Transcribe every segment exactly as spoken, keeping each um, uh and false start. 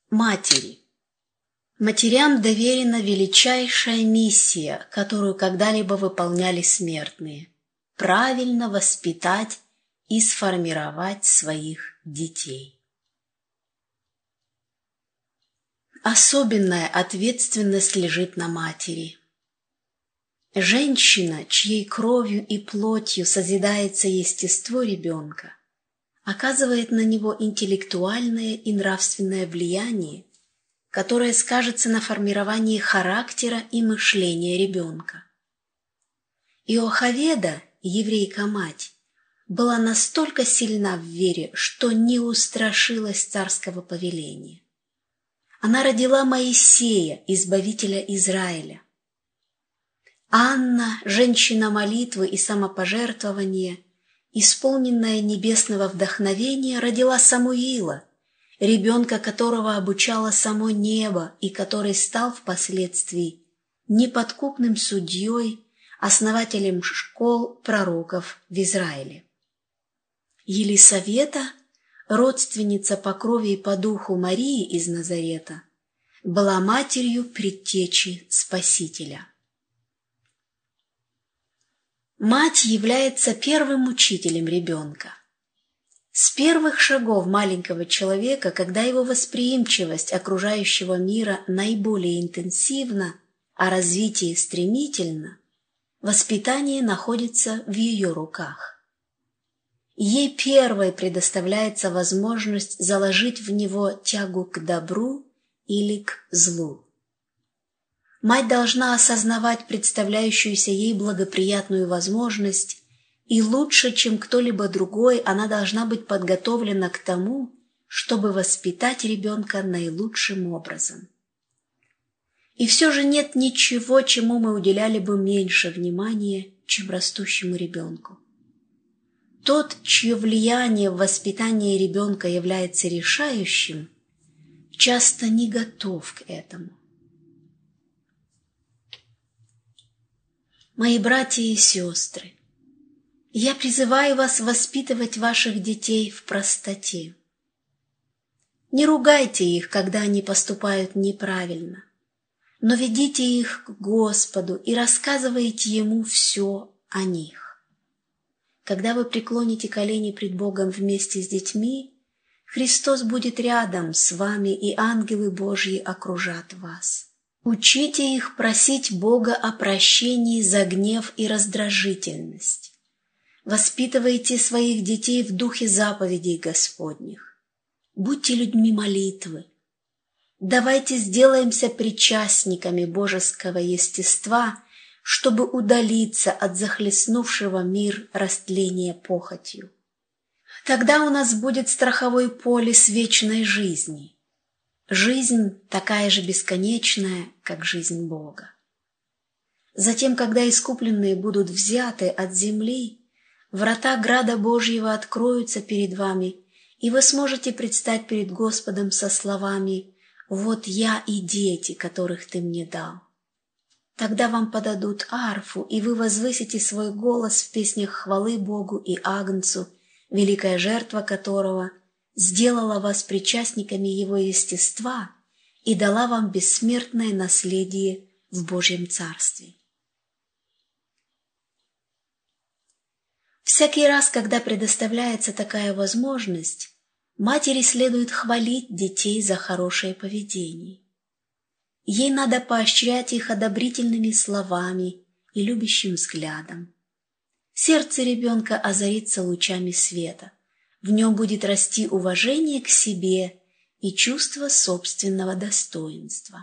Матери. Матерям доверена величайшая миссия, которую когда-либо выполняли смертные – правильно воспитать и сформировать своих детей. Особенная ответственность лежит на матери. Женщина, чьей кровью и плотью созидается естество ребенка, оказывает на него интеллектуальное и нравственное влияние, которое скажется на формировании характера и мышления ребенка. Иохаведа, еврейка-мать, была настолько сильна в вере, что не устрашилась царского повеления. Она родила Моисея, избавителя Израиля. Анна, женщина молитвы и самопожертвования, исполненная небесного вдохновения, родила Самуила, ребенка которого обучало само небо и который стал впоследствии неподкупным судьей, основателем школ пророков в Израиле. Елисавета, родственница по крови и по духу Марии из Назарета, была матерью предтечи Спасителя. Мать является первым учителем ребенка. С первых шагов маленького человека, когда его восприимчивость окружающего мира наиболее интенсивна, а развитие стремительно, воспитание находится в ее руках. Ей первой предоставляется возможность заложить в него тягу к добру или к злу. Мать должна осознавать представляющуюся ей благоприятную возможность, и лучше, чем кто-либо другой, она должна быть подготовлена к тому, чтобы воспитать ребенка наилучшим образом. И все же нет ничего, чему мы уделяли бы меньше внимания, чем растущему ребенку. Тот, чье влияние в воспитании ребенка является решающим, часто не готов к этому. Мои братья и сестры, я призываю вас воспитывать ваших детей в простоте. Не ругайте их, когда они поступают неправильно, но ведите их к Господу и рассказывайте Ему все о них. Когда вы преклоните колени пред Богом вместе с детьми, Христос будет рядом с вами, и ангелы Божьи окружат вас. Учите их просить Бога о прощении за гнев и раздражительность. Воспитывайте своих детей в духе заповедей Господних. Будьте людьми молитвы. Давайте сделаемся причастниками божеского естества, чтобы удалиться от захлестнувшего мир растления похотью. Тогда у нас будет страховой полис вечной жизни. Жизнь такая же бесконечная, как жизнь Бога. Затем, когда искупленные будут взяты от земли, врата града Божьего откроются перед вами, и вы сможете предстать перед Господом со словами: «Вот я и дети, которых ты мне дал». Тогда вам подадут арфу, и вы возвысите свой голос в песнях хвалы Богу и Агнцу, великая жертва которого сделала вас причастниками Его естества и дала вам бессмертное наследие в Божьем Царстве. Всякий раз, когда предоставляется такая возможность, матери следует хвалить детей за хорошее поведение. Ей надо поощрять их одобрительными словами и любящим взглядом. Сердце ребенка озарится лучами света. В нем будет расти уважение к себе и чувство собственного достоинства.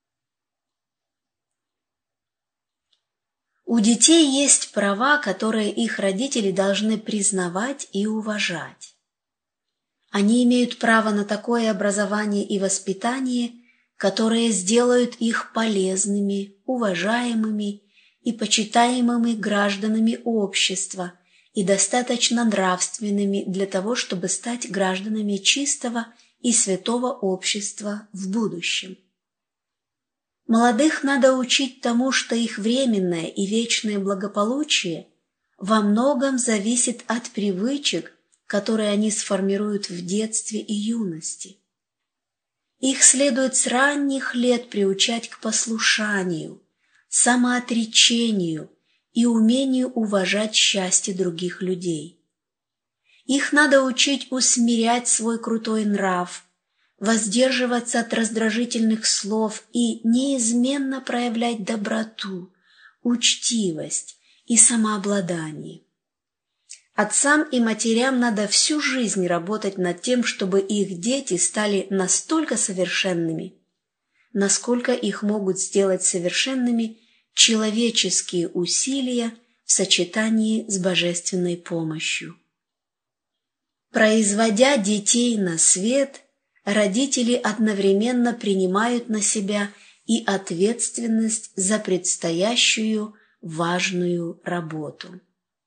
У детей есть права, которые их родители должны признавать и уважать. Они имеют право на такое образование и воспитание, которые сделают их полезными, уважаемыми и почитаемыми гражданами общества и достаточно нравственными для того, чтобы стать гражданами чистого и святого общества в будущем. Молодых надо учить тому, что их временное и вечное благополучие во многом зависит от привычек, которые они сформируют в детстве и юности. Их следует с ранних лет приучать к послушанию, самоотречению и умению уважать счастье других людей. Их надо учить усмирять свой крутой нрав, воздерживаться от раздражительных слов и неизменно проявлять доброту, учтивость и самообладание. Отцам и матерям надо всю жизнь работать над тем, чтобы их дети стали настолько совершенными, насколько их могут сделать совершенными человеческие усилия в сочетании с божественной помощью. Производя детей на свет, родители одновременно принимают на себя и ответственность за предстоящую важную работу.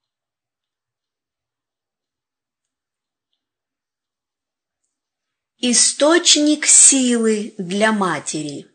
Источник силы для матери.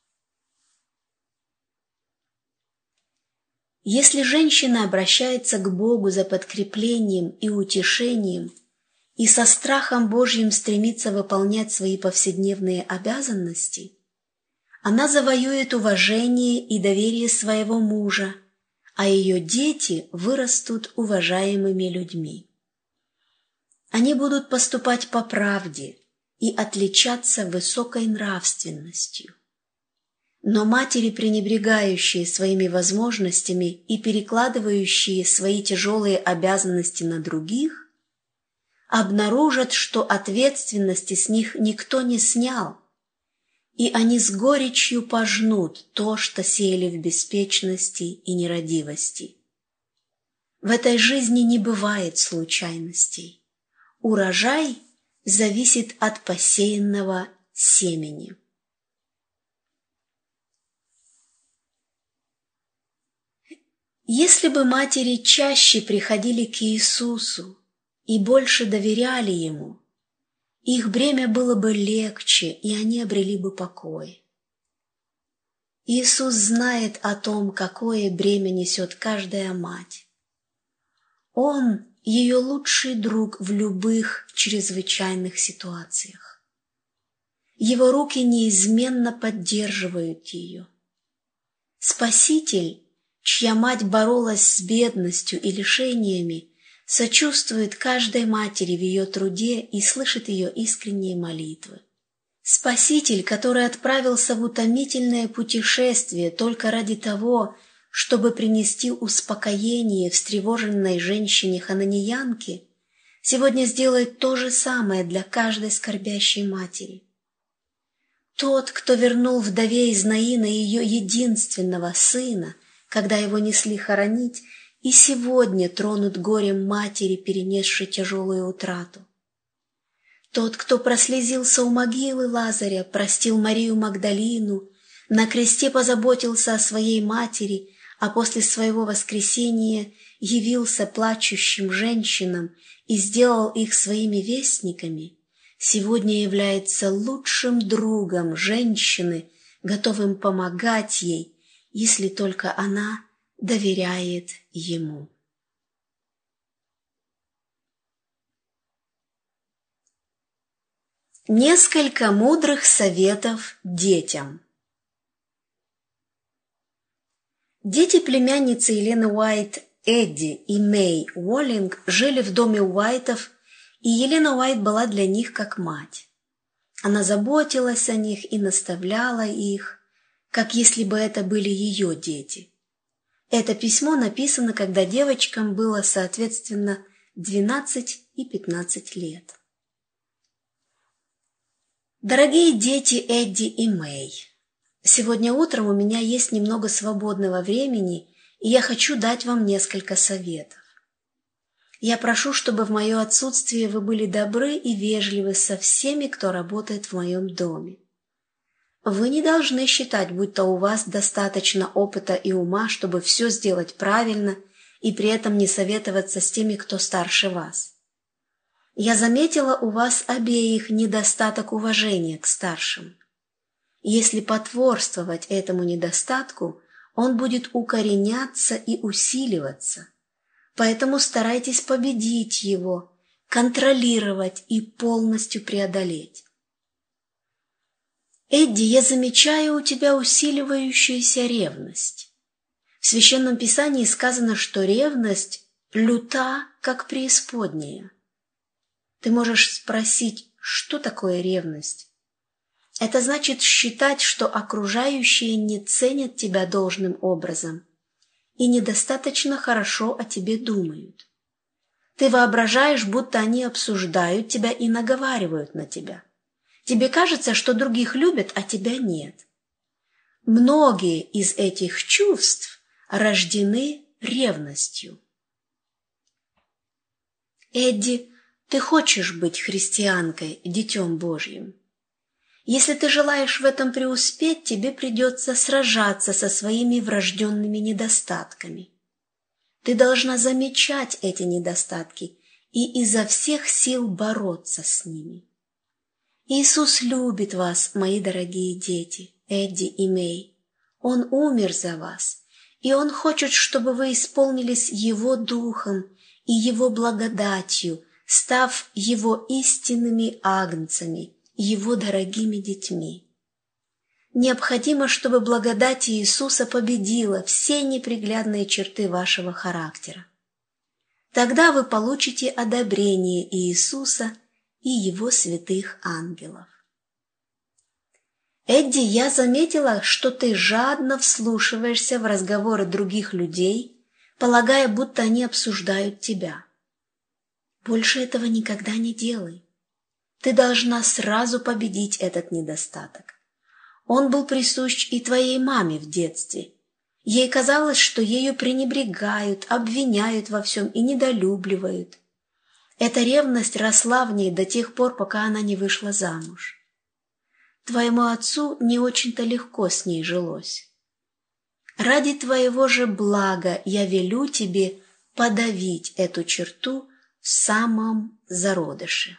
Если женщина обращается к Богу за подкреплением и утешением и со страхом Божьим стремится выполнять свои повседневные обязанности, она завоюет уважение и доверие своего мужа, а ее дети вырастут уважаемыми людьми. Они будут поступать по правде и отличаться высокой нравственностью. Но матери, пренебрегающие своими возможностями и перекладывающие свои тяжелые обязанности на других, обнаружат, что ответственности с них никто не снял, и они с горечью пожнут то, что сеяли в беспечности и нерадивости. В этой жизни не бывает случайностей. Урожай зависит от посеянного семени. Если бы матери чаще приходили к Иисусу и больше доверяли Ему, их бремя было бы легче, и они обрели бы покой. Иисус знает о том, какое бремя несет каждая мать. Он – ее лучший друг в любых чрезвычайных ситуациях. Его руки неизменно поддерживают ее. Спаситель, чья мать боролась с бедностью и лишениями, сочувствует каждой матери в ее труде и слышит ее искренние молитвы. Спаситель, который отправился в утомительное путешествие только ради того, чтобы принести успокоение встревоженной женщине-хананиянке, сегодня сделает то же самое для каждой скорбящей матери. Тот, кто вернул вдове из Наина ее единственного сына, когда его несли хоронить, и сегодня тронут горем матери, перенесшей тяжелую утрату. Тот, кто прослезился у могилы Лазаря, простил Марию Магдалину, на кресте позаботился о своей матери, а после своего воскресения явился плачущим женщинам и сделал их своими вестниками, сегодня является лучшим другом женщины, готовым помогать ей, если только она доверяет ему. Несколько мудрых советов детям. Дети племянницы Елены Уайт, Эдди и Мэй Уоллинг, жили в доме Уайтов, и Елена Уайт была для них как мать. Она заботилась о них и наставляла их, как если бы это были ее дети. Это письмо написано, когда девочкам было, соответственно, двенадцать и пятнадцать лет. Дорогие дети Эдди и Мэй, сегодня утром у меня есть немного свободного времени, и я хочу дать вам несколько советов. Я прошу, чтобы в мое отсутствие вы были добры и вежливы со всеми, кто работает в моем доме. Вы не должны считать, будто у вас достаточно опыта и ума, чтобы все сделать правильно и при этом не советоваться с теми, кто старше вас. Я заметила у вас обеих недостаток уважения к старшим. Если потворствовать этому недостатку, он будет укореняться и усиливаться. Поэтому старайтесь победить его, контролировать и полностью преодолеть. Эдди, я замечаю у тебя усиливающуюся ревность. В Священном Писании сказано, что ревность люта, как преисподняя. Ты можешь спросить, что такое ревность? Это значит считать, что окружающие не ценят тебя должным образом и недостаточно хорошо о тебе думают. Ты воображаешь, будто они обсуждают тебя и наговаривают на тебя. Тебе кажется, что других любят, а тебя нет. Многие из этих чувств рождены ревностью. Эдди, ты хочешь быть христианкой, детем Божьим. Если ты желаешь в этом преуспеть, тебе придется сражаться со своими врожденными недостатками. Ты должна замечать эти недостатки и изо всех сил бороться с ними. Иисус любит вас, мои дорогие дети, Эдди и Мэй. Он умер за вас, и Он хочет, чтобы вы исполнились Его Духом и Его благодатью, став Его истинными агнцами, Его дорогими детьми. Необходимо, чтобы благодать Иисуса победила все неприглядные черты вашего характера. Тогда вы получите одобрение Иисуса и Его святых ангелов. Эдди, я заметила, что ты жадно вслушиваешься в разговоры других людей, полагая, будто они обсуждают тебя. Больше этого никогда не делай. Ты должна сразу победить этот недостаток. Он был присущ и твоей маме в детстве. Ей казалось, что ею пренебрегают, обвиняют во всем и недолюбливают. Эта ревность росла в ней до тех пор, пока она не вышла замуж. Твоему отцу не очень-то легко с ней жилось. Ради твоего же блага я велю тебе подавить эту черту в самом зародыше.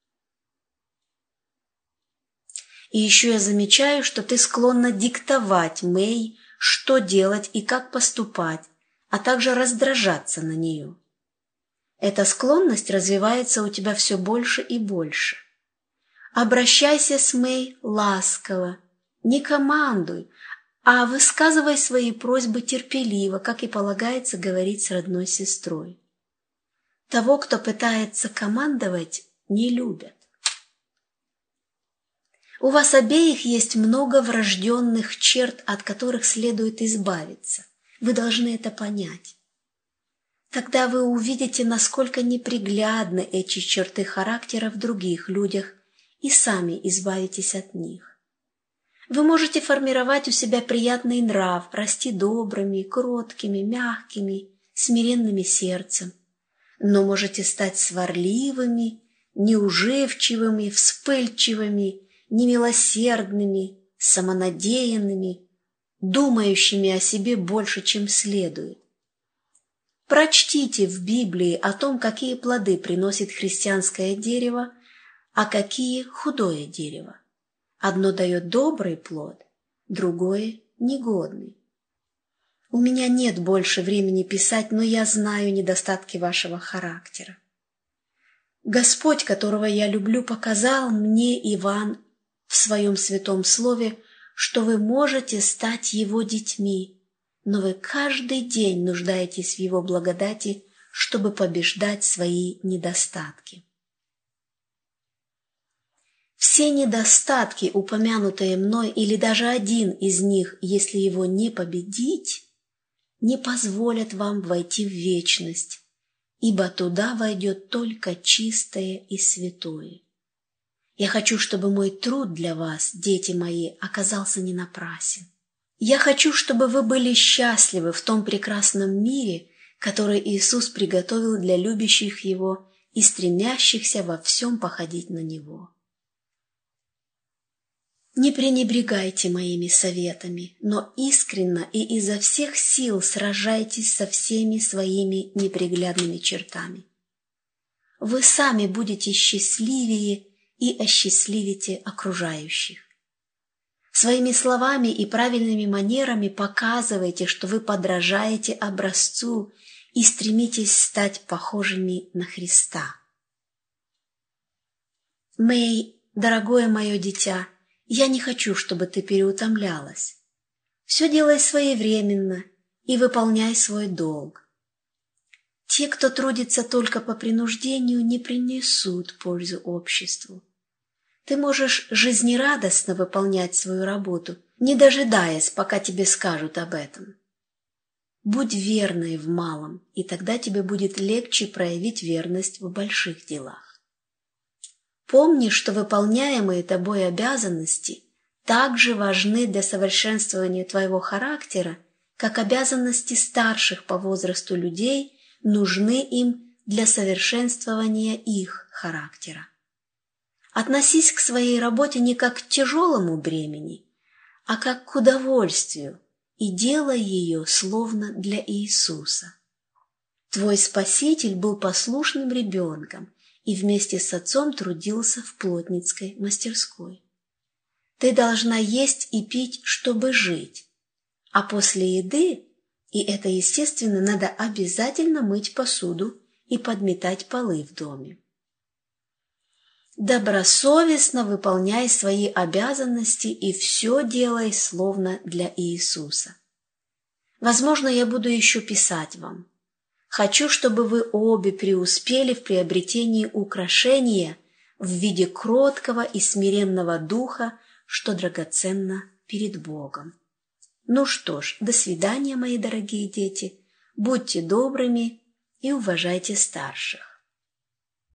И еще я замечаю, что ты склонна диктовать Мэй, что делать и как поступать, а также раздражаться на нее. Эта склонность развивается у тебя все больше и больше. Обращайся с Мэй ласково, не командуй, а высказывай свои просьбы терпеливо, как и полагается говорить с родной сестрой. Того, кто пытается командовать, не любят. У вас обеих есть много врожденных черт, от которых следует избавиться. Вы должны это понять. Тогда вы увидите, насколько неприглядны эти черты характера в других людях, и сами избавитесь от них. Вы можете формировать у себя приятный нрав, расти добрыми, кроткими, мягкими, смиренными сердцем, но можете стать сварливыми, неуживчивыми, вспыльчивыми, немилосердными, самонадеянными, думающими о себе больше, чем следует. Прочтите в Библии о том, какие плоды приносит христианское дерево, а какие худое дерево. Одно дает добрый плод, другое – негодный. У меня нет больше времени писать, но я знаю недостатки вашего характера. Господь, которого я люблю, показал мне и вам в своем святом слове, что вы можете стать Его детьми, но вы каждый день нуждаетесь в Его благодати, чтобы побеждать свои недостатки. Все недостатки, упомянутые мной, или даже один из них, если его не победить, не позволят вам войти в вечность, ибо туда войдет только чистое и святое. Я хочу, чтобы мой труд для вас, дети мои, оказался не напрасен. Я хочу, чтобы вы были счастливы в том прекрасном мире, который Иисус приготовил для любящих Его и стремящихся во всем походить на Него. Не пренебрегайте моими советами, но искренно и изо всех сил сражайтесь со всеми своими неприглядными чертами. Вы сами будете счастливее и осчастливите окружающих. Своими словами и правильными манерами показывайте, что вы подражаете образцу и стремитесь стать похожими на Христа. Мэй, дорогое мое дитя, Я не хочу, чтобы ты переутомлялась. Все делай своевременно и выполняй свой долг. Те, кто трудится только по принуждению, не принесут пользу обществу. Ты можешь жизнерадостно выполнять свою работу, не дожидаясь, пока тебе скажут об этом. Будь верной в малом, и тогда тебе будет легче проявить верность в больших делах. Помни, что выполняемые тобой обязанности также важны для совершенствования твоего характера, как обязанности старших по возрасту людей нужны им для совершенствования их характера. Относись к своей работе не как к тяжелому бремени, а как к удовольствию, и делай ее словно для Иисуса. Твой Спаситель был послушным ребенком и вместе с отцом трудился в плотницкой мастерской. Ты должна есть и пить, чтобы жить, а после еды, и это естественно, надо обязательно мыть посуду и подметать полы в доме. Добросовестно выполняй свои обязанности и все делай словно для Иисуса. Возможно, я буду еще писать вам. Хочу, чтобы вы обе преуспели в приобретении украшения в виде кроткого и смиренного духа, что драгоценно перед Богом. Ну что ж, до свидания, мои дорогие дети. Будьте добрыми и уважайте старших.